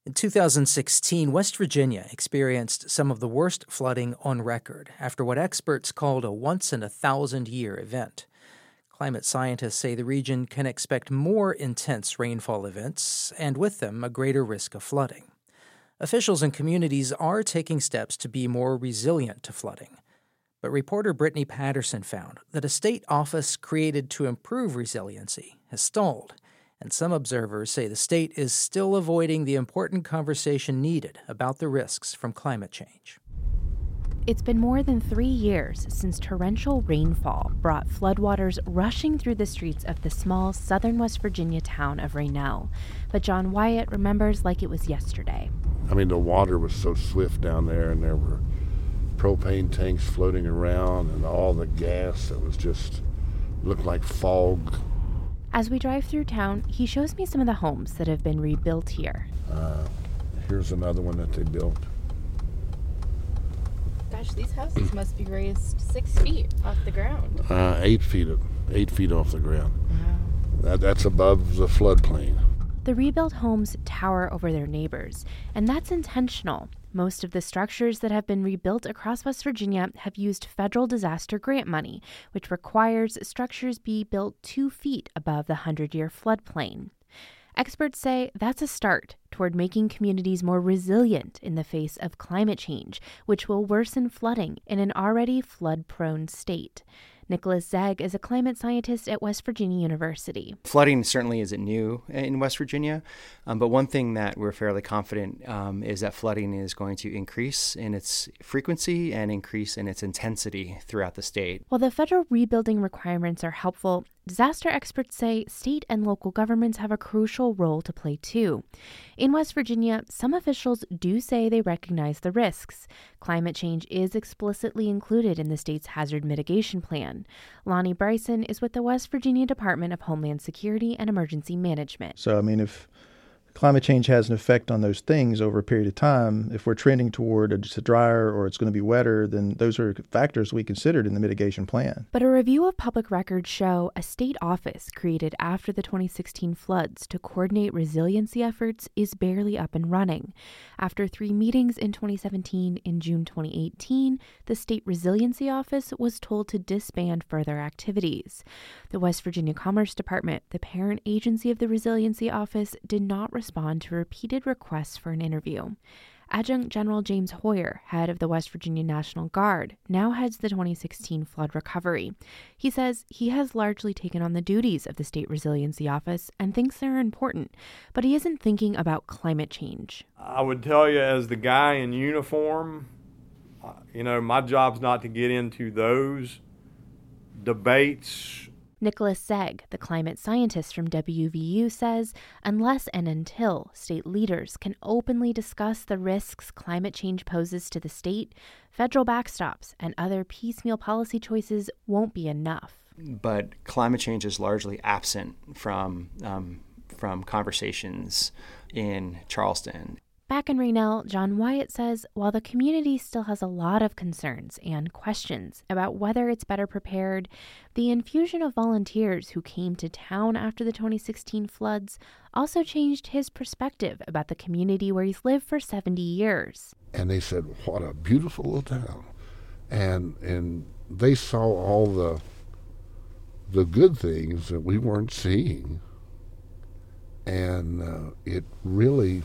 In 2016, West Virginia experienced some of the worst flooding on record after what experts called a once-in-a-thousand-year event. Climate scientists say the region can expect more intense rainfall events, and with them, a greater risk of flooding. Officials and communities are taking steps to be more resilient to flooding. But reporter Brittany Patterson found that a state office created to improve resiliency has stalled, and some observers say the state is still avoiding the important conversation needed about the risks from climate change. It's been more than 3 years since torrential rainfall brought floodwaters rushing through the streets of the small southern West Virginia town of Raynell. But John Wyatt remembers like it was yesterday. I mean, the water was so swift down there, and there were propane tanks floating around and all the gas that was just looked like fog. As we drive through town, he shows me some of the homes that have been rebuilt here. Here's another one that they built. Gosh, these houses must be raised 6 feet off the ground. 8 feet off the ground. Wow. That's above the floodplain. The rebuilt homes tower over their neighbors, and that's intentional. Most of the structures that have been rebuilt across West Virginia have used federal disaster grant money, which requires structures be built 2 feet above the 100-year floodplain. Experts say that's a start toward making communities more resilient in the face of climate change, which will worsen flooding in an already flood-prone state. Nicholas Zegg is a climate scientist at West Virginia University. Flooding certainly isn't new in West Virginia, but one thing that we're fairly confident is that flooding is going to increase in its frequency and increase in its intensity throughout the state. While the federal rebuilding requirements are helpful, disaster experts say state and local governments have a crucial role to play too. In West Virginia, some officials do say they recognize the risks. Climate change is explicitly included in the state's hazard mitigation plan. Lonnie Bryson is with the West Virginia Department of Homeland Security and Emergency Management. So, if climate change has an effect on those things over a period of time, if we're trending toward just a drier or it's going to be wetter, then those are factors we considered in the mitigation plan. But a review of public records show a state office created after the 2016 floods to coordinate resiliency efforts is barely up and running. After 3 meetings in 2017 and June 2018, the State Resiliency Office was told to disband further activities. The West Virginia Commerce Department, the parent agency of the Resiliency Office, did not respond to repeated requests for an interview. Adjunct General James Hoyer, head of the West Virginia National Guard, now heads the 2016 flood recovery. He says he has largely taken on the duties of the State Resiliency Office and thinks they're important, but he isn't thinking about climate change. I would tell you, as the guy in uniform, my job's not to get into those debates. Nicholas Zegg, the climate scientist from WVU, says unless and until state leaders can openly discuss the risks climate change poses to the state, federal backstops and other piecemeal policy choices won't be enough. But climate change is largely absent from conversations in Charleston. Back in Raynell, John Wyatt says while the community still has a lot of concerns and questions about whether it's better prepared, the infusion of volunteers who came to town after the 2016 floods also changed his perspective about the community where he's lived for 70 years. And they said, what a beautiful little town. And they saw all the good things that we weren't seeing. And it really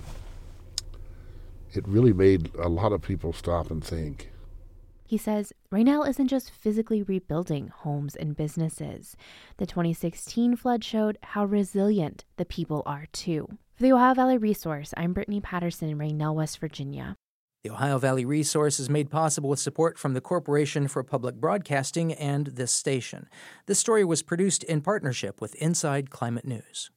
made a lot of people stop and think. He says Raynell isn't just physically rebuilding homes and businesses. The 2016 flood showed how resilient the people are too. For the Ohio Valley Resource, I'm Brittany Patterson in Raynell, West Virginia. The Ohio Valley Resource is made possible with support from the Corporation for Public Broadcasting and this station. This story was produced in partnership with Inside Climate News.